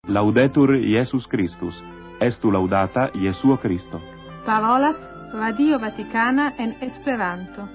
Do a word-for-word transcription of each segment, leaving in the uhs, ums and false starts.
Laudetur Iesus Christus, estu laudata Jesuo Christo. Parolas Radio Vaticana en Esperanto.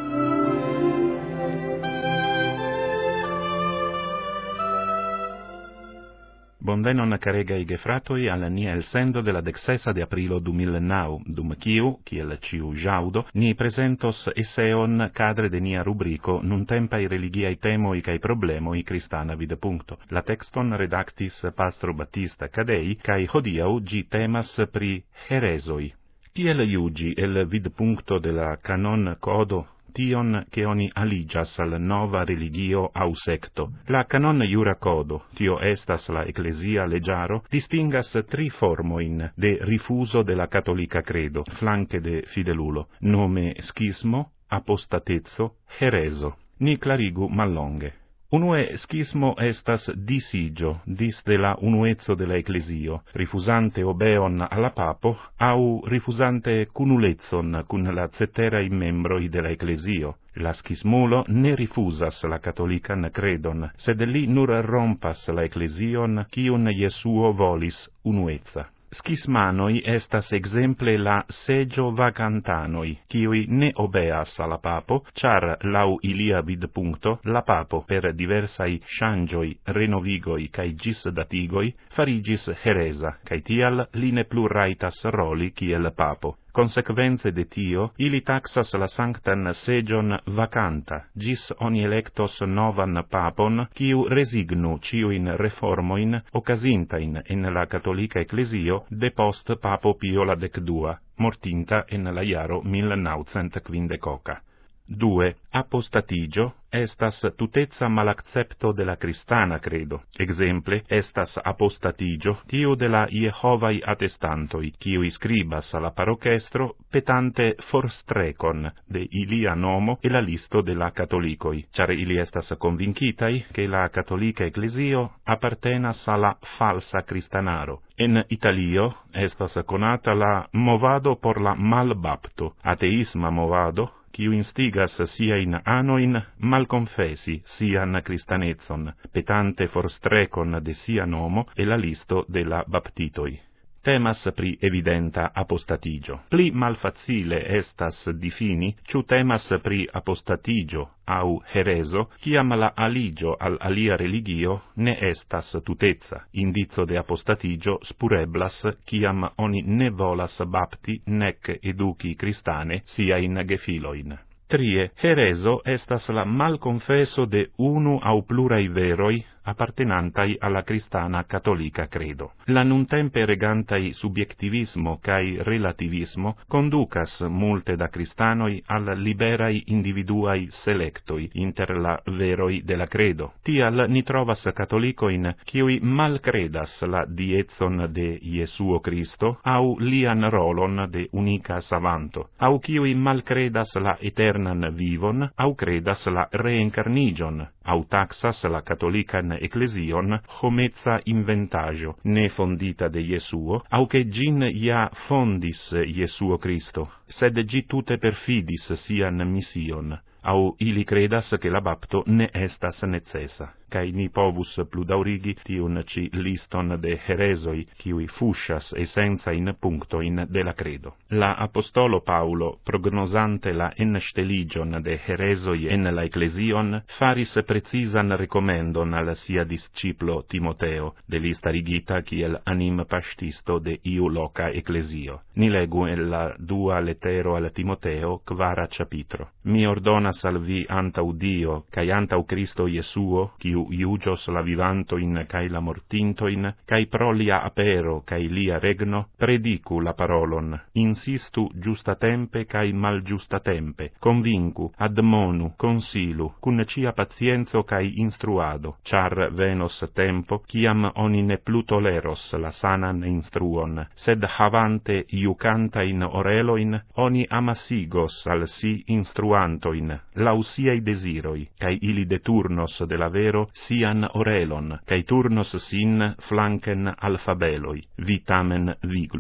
Bonvenon caregai gefratoi al nia el sendo de la dexesa de aprilo du mil nau, dum quiu, kiel ciu jaudo, ni presentos esseon cadre de nia rubrico nuntempai religiae temoi cae problemoi cristana videpuncto. La texton redactis Pastro Battista Cadei, cae hodiau gi temas pri heresoi. Kiel iugi el vidpuncto de la canon codo tion che oni aligias al nova religio au secto. La canon iura codo, tio estas la ecclesia legiaro, distingas tri formoin de rifuso de la cattolica credo, flanque de fidelulo, nome schismo, apostatezzo, hereso. Ni clarigu mallonge. Unue schismo estas disigio, dis de la unuezzo de la ecclesio, rifusante obeon alla papo, au rifusante cunulezzon cun la ceterae membroi de la ecclesio. La schismulo ne rifusas la catholican credon, sed li nur rompas la ecclesion, cium Jesuo volis unuezza. Schismanoi estas exemple la segio vacantanoi, kiui ne obeas alla papo, char lau ilia vidpuncto, la papo per diversai changioi, renovigoi, cae gis datigoi, farigis heresa, cae tial li ne plu raitas roli kiel papo. Consequenze de tio, ili taxas la sanctan segion vacanta, gis oni electos novan papon, quiu resignu ciuin reformoin occasintain in la catholica ecclesio depost papo Pio la decdua, mortinta in la iaro mil naucent quindecoca. Due. Apostatigio estas tutezza malaccepto de la cristana credo. Exemple, estas apostatigio tiu de la Jehovai attestantoi, quiui scribas la parochestro petante forstrecon de ilia nomo e la listo de la catholicoi, char ili estas convincitai che la catholica ecclesio appartenas alla falsa cristanaro. En Italio estas conata la movado por la malbapto, ateisma movado, quiu instigas siain anoin malconfesi sian cristanezzon, petante forstrecon de sia nomo e la listo de la baptitoi. Temas pri evidenta apostatigio. Pli malfacile estas difini, ciu temas pri apostatigio au hereso, ciam la aligio al alia religio ne estas tutezza. Indizo de apostatigio spureblas, ciam oni ne volas bapti nec educi cristane siain gefiloin. Trie, hereso estas la malconfeso de unu au plurai veroi appartenantai alla cristana cattolica credo. La nuntempe regantai subiectivismo cae relativismo conducas multe da cristanoi al liberai individuai selectoi inter la veroi de la credo. Tial ni trovas catholicoin quiui malcredas la diezon de Jesuo Christo au lian rolon de unica savanto, au quiui malcredas la eternan vivon au credas la reincarnigion, au taxas la catholican ecclesion homezza inventajo, ne fondita de Jesuo, au che gin ia fondis Jesuo Christo, sed gi tute perfidis sian mission, au ili credas che la bapto ne estas necessa. Cae ni povus pludaurigi tiun ci liston de heresoi, quiui fuscias essenza in puncto in de la credo. La apostolo Paulo, prognosante la ensteligion de heresoi en la ecclesion, faris precisan recomendon al sia disciplo Timoteo, de lista rigita kiel anim pastisto de iu loca ecclesio. Ni legu en la dua lettero al Timoteo, quara capitro. Mi ordonas al vi antau Dio, cae antau Christo Jesuo, quiu iugios la vivantoin cae la mortintoin, cae pro lia apero cae lia regno, predicu la parolon, insistu giustatempe cae mal giustatempe, convincu, admonu, consilu, cun cia pazienzo cae instruado, char venos tempo, ciam oni ne plu toleros la sanan instruon, sed havante iucantain oreloin, oni amassigos al si instruantoin, lau siei desiroi, cae ili de turnos de la vero sian orelon, cae turnos sin flanken alfabeloi, vi tamen viglu.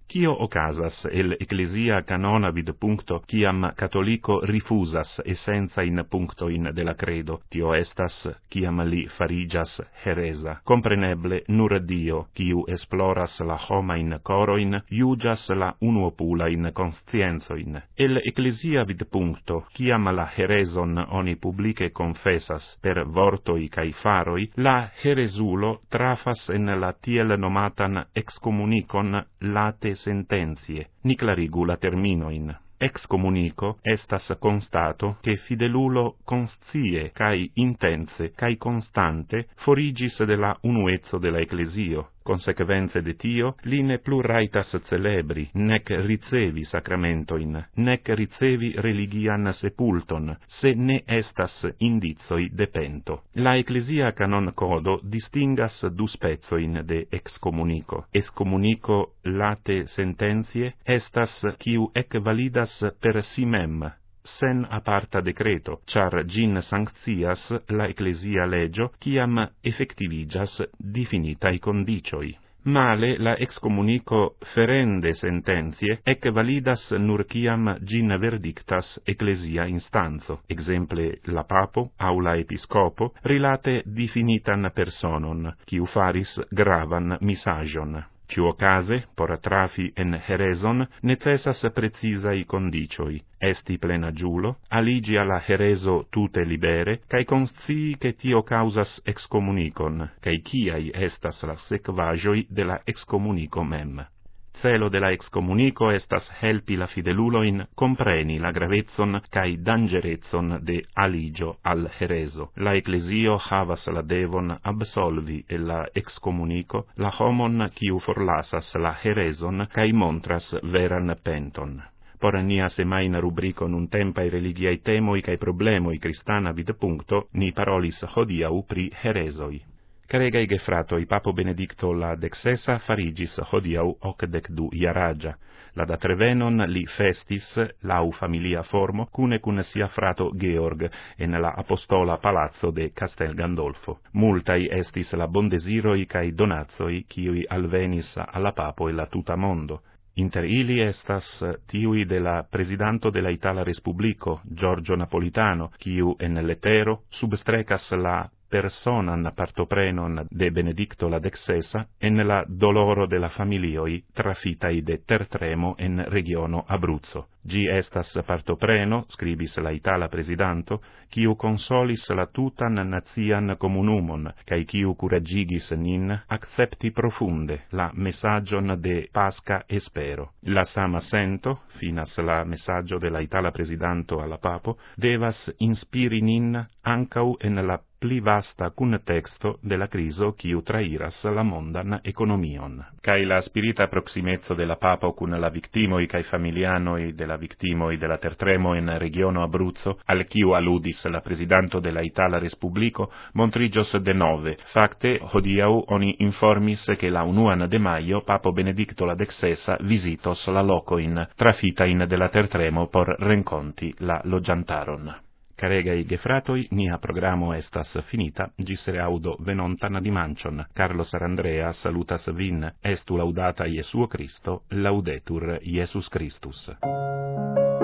Cio ocasas el ecclesia canona vid puncto quiam catholico rifusas essenza in puncto in de la credo, tio estas quiam li farigas heresa. Compreneble nur Dio, quiu esploras la homa in coroin, iugas la unuopula in conscienzoin. El ecclesia vid puncto quiam la hereson oni publice confessas per vortoi cae faroi, la heresulo trafas en la tiel nomatan excommunicon late sententiae, ni clarigu la terminoin. Excommunico estas constato che fidelulo conscie cae intense cae constante forigis de la unuezzo de la ecclesio. Consequenze de tio, li ne plus raitas celebri, nec ricevi sacramentoin, nec ricevi religian sepulton, se ne estas indizoi de pento. La Ecclesia canon codo distingas du spezoin de excommunico. Excommunico late sententiae estas quiu ec validas per si mem, sen aparta decreto, char gin sanctias la ecclesia legio, quiam effectivigas definitai condicioi. Male la excommunico ferende sententiae, ec validas nur quiam gin verdictas ecclesia instanzo, exemple la papo, au la episcopo, rilate definitan personon, quiu faris gravan misagion. Ciò case, por trafi en hereson, necessas precisai condicioi, esti plena giulo, aligi alla hereso tute libere, cae conscii che tio causas excommunicon, cae ciai estas la sequagioi de la excommunico mem. Celo de la excommunico estas helpi la fideluloin compreni la gravezzon cae dangerezzon de aligio al hereso. La ecclesio havas la devon absolvi e la excommunico la homon quiu forlasas la hereson cae montras veran penton. Por nia semaina rubrico nun tempai religiae temoi cae problemoi cristana vid puncto, ni parolis hodiau pri heresoi. Caregai gefratoi, Papo Benedicto la dexesa farigis hodiau ocdecdu iaragia. La datrevenon li festis, lau familia formo, cune cun sia frato Georg, en la apostola palazzo de Castel Gandolfo. Multai estis la bondesiroi cae donazoi, quiui alvenis alla Papo e la tuta mondo. Inter ili estas tiui de la presidanto de la Itala Respublico, Giorgio Napolitano, quiu en letero substrecas la personan partoprenon de Benedicto la dexesa en la doloro de la familioi trafitai de tertremo en regiono Abruzzo. Gi estas partopreno, scribis la Itala presidanto, quiu consolis la tutan nazian comunumon, cae quiu curagigis nin accepti profunde la messagion de Pasca espero. La sama sento, finas la messaggio de la Itala presidanto alla Papo, devas inspiri nin ancau en la pli vasta cun texto de la criso quiu trairas la mondan economion. Cae la spirita proximezzo de la Papo cun la victimoi cae familianoi de la victimoi de la tertremo en regiono Abruzzo, al quiu aludis la presidanto de la Itala Respublico, montrigios de nove. Facte, hodiau oni informis che la unuan de maio Papo Benedicto la dexesa visitos la locoin trafitain de la tertremo por renconti la logiantaron. Caregai gefratoi, nia programo estas finita, gisere audo venontan dimancion. Carlo Sarandrea salutas vin, estu laudata Iesuo Christo, laudetur Iesus Christus.